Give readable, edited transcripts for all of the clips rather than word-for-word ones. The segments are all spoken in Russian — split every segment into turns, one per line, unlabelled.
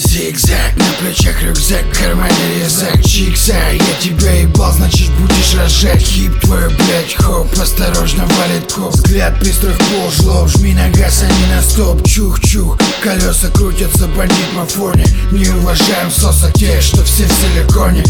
Зигзаг, на плечах рюкзак, в кармане резак. Чикса, я тебя ебал, значит будешь рожать. Хип твой, блять, хоп, осторожно валит коп. Взгляд пристрой в пол, жлоб, жми на газ, а не на стоп. Чух-чух, колеса крутятся, бандит на фоне. Не уважаем сосок те, что все в силиконе.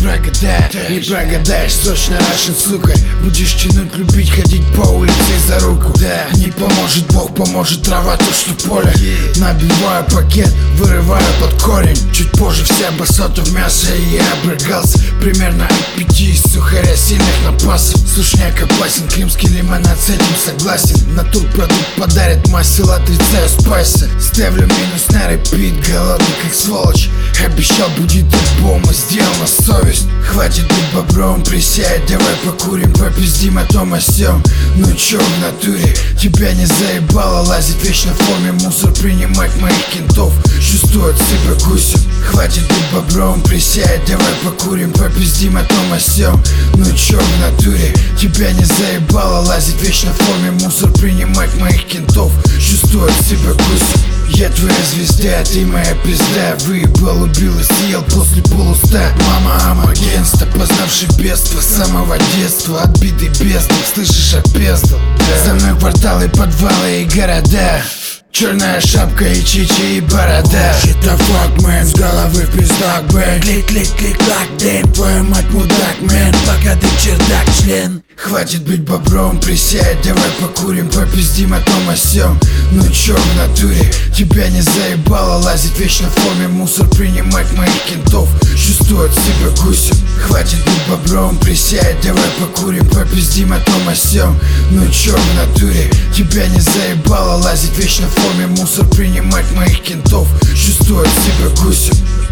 Не прогадаешь, сочно рашен, сука. Будешь тянуть, любить, ходить по улице за руку. Да, не поможет Бог, поможет трава, то что поле. Набиваю пакет, вырываю под корень. Чуть позже вся басота в мясо, и я обрыгался. Примерно от 5 из сухаря сильных напасов. Сушняк опасен, крымский лимонад, с этим согласен. Натурпродукт подарит масел, отрицаю спайса. Ставлю минус на репит, голодный как сволочь. Обещал будет альбома, сделал на совесть. Хватит быть бобровым, присядь, давай покурим, попиздим о том о сём. Ну чё в натуре, тебя не заебало лазить вечно в форме мусор, принимать моих кентов. Чувствую, отсыпай гусем. Хватит быть бобровым, присядь, давай покурим, попиздим о том о сём. Ну чё в натуре, тебя не заебало лазить вечно в форме мусор, принимать моих кентов. Чувствую, отсыпай гусем. Я твоя звезда, ты моя пизда. Выебал, убил и съел после полуста. Мама агентство, познавший бедство с самого детства. Отбитый бездной, слышишь, опездал. За мной кварталы, подвалы и города. Черная шапка и чичи и борода. Shit the fuck, man, с головы в пиздак, бэнг. Клик-клик-клик-клак, дэм, твою мать мудак, мэн. Пока ты чердак, член. Хватит быть бобровым, присядь, давай покурим, попиздим о том о сём. Ну чё в натуре, тебя не заебало лазить вечно в форме мусор, принимать моих кентов. Чувствую, отсыпай гусем. Хватит быть бобровым, присядь, давай покурим, попиздим о том о сём. Ну чё в натуре, тебя не заебало лазить вечно в форме мусор, принимать моих кентов. Чувствую, отсыпай гусем.